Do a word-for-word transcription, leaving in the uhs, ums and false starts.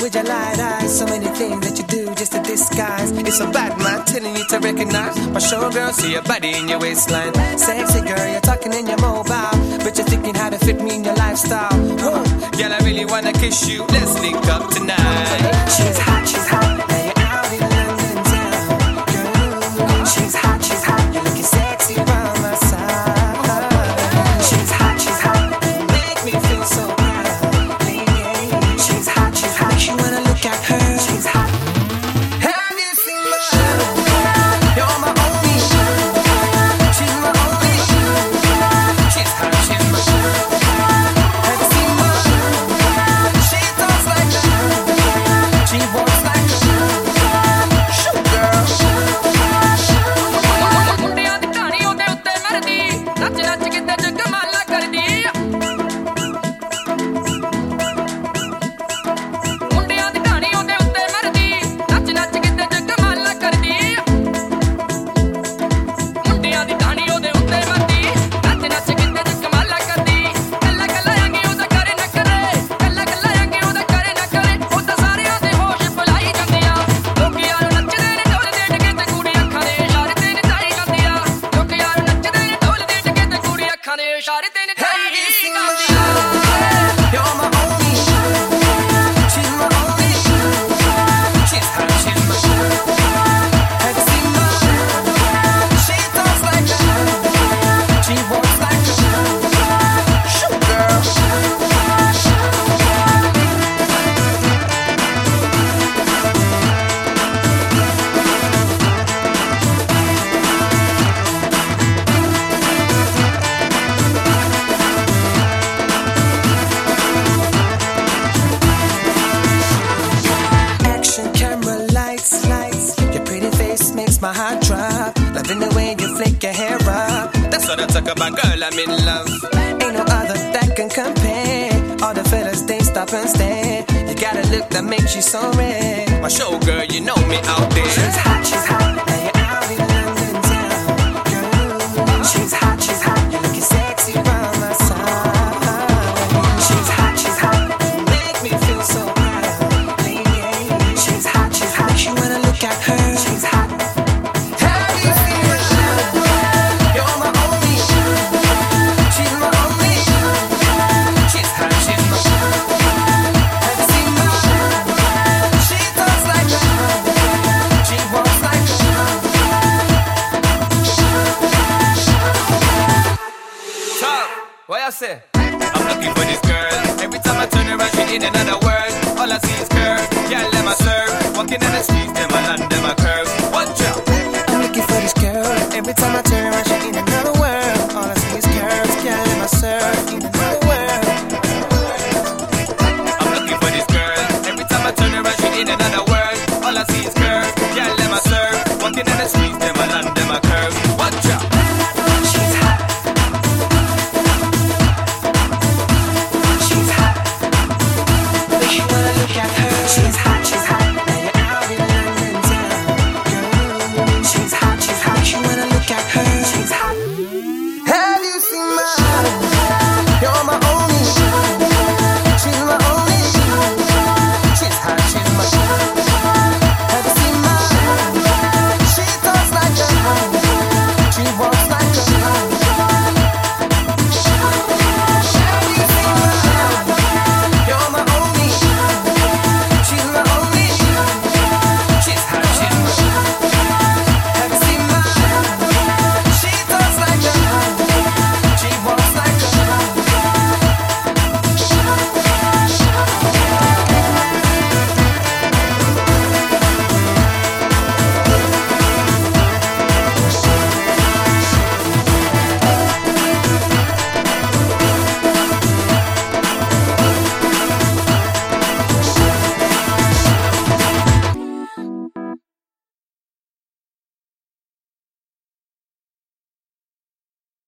with your light eyes. So many things that you do just to disguise. It's a bad man telling you to recognize. My showgirl, see your body in your waistline. Sexy girl, you're talking in your mobile, but you're thinking how to fit me in your lifestyle. Whoa, girl, I really wanna kiss you. Let's link up tonight. She's hot, she's hot. Now you're out in London town, girl. She's hot, she's hot. You're looking sexy by my side. She's hot, she's hot. You make me feel so proud. She's hot, she's hot. Makes you wanna look at her. She's hot. Have you seen my show? You're my only show. She's my only show. She's hot, she's my show. Have you seen my show? She talks like a show. She walks like a show. Show girl. ਮੁੰਡਿਆਂ ਦੀ ਢਾਣੀ ਉਹਦੇ ਉੱਤੇ ਮਰਦੀ ਨੱਚ ਨੱਚ ਕਿਤੇ ਜਗਮਾਲਾ ਕਰਦੀ ਮੁੰਡਿਆਂ ਦੀ ਢਾਣੀ ਉਹਦੇ ਉੱਤੇ ਮਰਦੀ ਨੱਚ ਨੱਚ ਕਿਤੇ ਜਗਮਾਲਾ ਕਰਦੀ ਮੁੰਡਿਆਂ ਦੀ ਢਾਣੀ ਉਹਦੇ ਉੱਤੇ ਮਰਦੀ ਨੱਚ ਨੱਚ ਕਿਤੇ ਜਗਮਾਲਾ ਕਰਦੀ ਕੱਲਾ ਕੱਲਾ ਆਂਗੀ ਉਹਦਾ ਕਰੇ ਨਾ ਕਰੇ ਕੱਲਾ ਕੱਲਾ ਆਂਗੀ ਉਹਦਾ ਕਰੇ ਨਾ ਕਰੇ ਉਹ ਤਾਂ ਸਾਰਿਆਂ ਦੇ ਹੋਸ਼ ਭੁਲਾਈ ਜਾਂਦੀਆਂ ਲੋਕ ਯਾਰ ਨੱਚਦੇ ਨੇ ਢੋਲਦੇ ਡਗੇ ਤੇ ਕੁੜੀ ਅੱਖਾਂ ਦੇ ਇਸ਼ਾਰੇ ਤੇ ਨਚਾਈ ਜਾਂਦੀਆਂ ਲੋਕ ਯਾਰ ਨੱਚਦੇ ਨੇ ਢੋਲਦੇ ਡਗੇ ਤੇ ਕੁੜੀ ਅੱਖਾਂ ਦੇ ਇਸ਼ਾਰੇ ਤੇ ਨਚਾਈ ਜਾਂਦੀਆਂ You're my only show. She's my only show. She's hot, she's my show. Have you seen my show? She talks like a show. She walks like a show. Show girl. Action camera lights, lights. Your pretty face makes my heart drop. Loving the way you flick your hair up. That's what I talk about, girl. I'm in love. Ain't no other that can compare. All the fellas they stop and stare. You got a look that makes you so red. My show girl, you know me out there. She's hot, she's hot.